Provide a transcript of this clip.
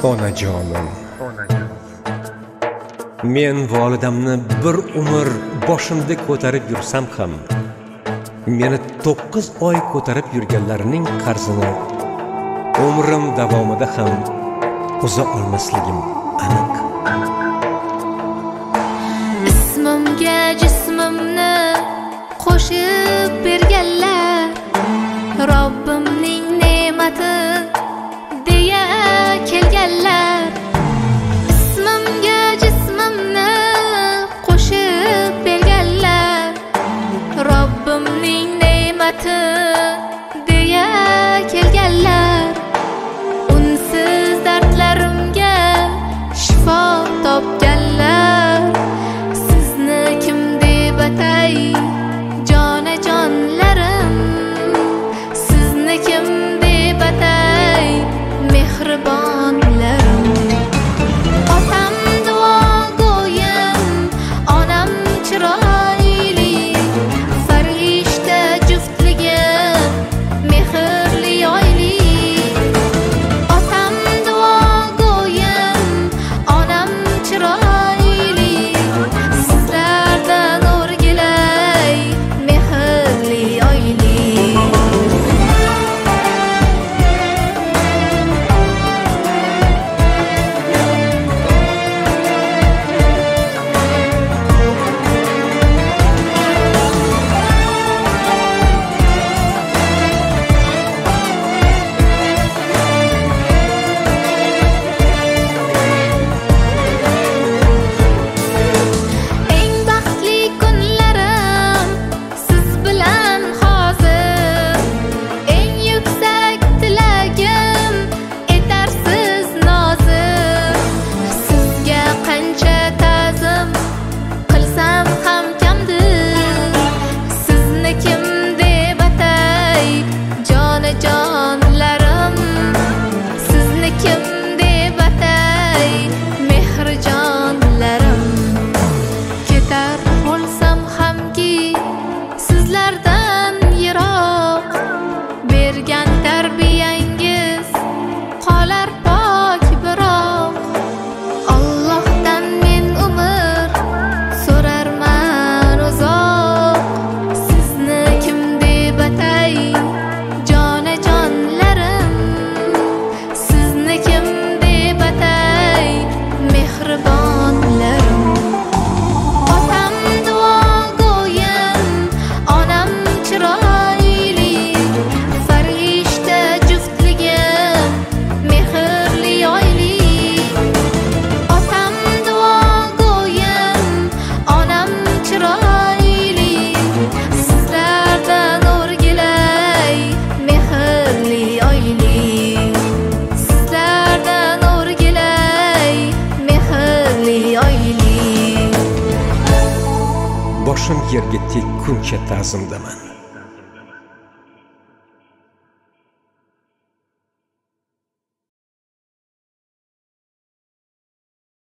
Onajonim, men volidamni bir umr boshimda ko'tarib yursam ham, meni 9 oy ko'tarib yurganlarning qarzini umrim davomida ham uza olmasligim aniq. Ismimga jismimni qo'shib berganlar, Robbimning ne'mati deya kelganlar. Ismimga jismimni qo'shib berganlar, Robbimning ne'mati deya kelganlar. Unsiz dardlarimga shifo topganlar. Sizni kim deb atay, jonajonlarim? Sizni kim deb atay, mehribonlarim? Otam duogo'yim, onam chiroyli, farishta juftligim, mehrli oyli. Otam duogo'yim, onam chiroyli, sizlardan o'rgilay, mehrli oyli. Eng baxtli kunlarim siz bilan hozir. Eng yuksak tilagim etarsiz nozir. Sizga qancha ta'zim qilsam ham kamdir. Sizni kim deb atay, jonajonlarim? Sizni kim deb atay, mehrjonlarim? Ketar bo'lsam hamki sizlardan yiroq, bergan tarbiyangiz qolar pok biroq. Allohdan men umr so'rarman uzoq. Sizni kim deb atay, jonajonlarim? Sizni kim deb atay, mehribonlarim? Otam duogo'yim, onam chiroyli, farishta juftligim, mehrli oyli. Otam duogo'yim, onam chiroyli, sizlardan o'rgilay, mehrli oyli. Sizlardan o'rgilay, mehrli oyli. Boshim yerga tekkuncha ta'zimdaman.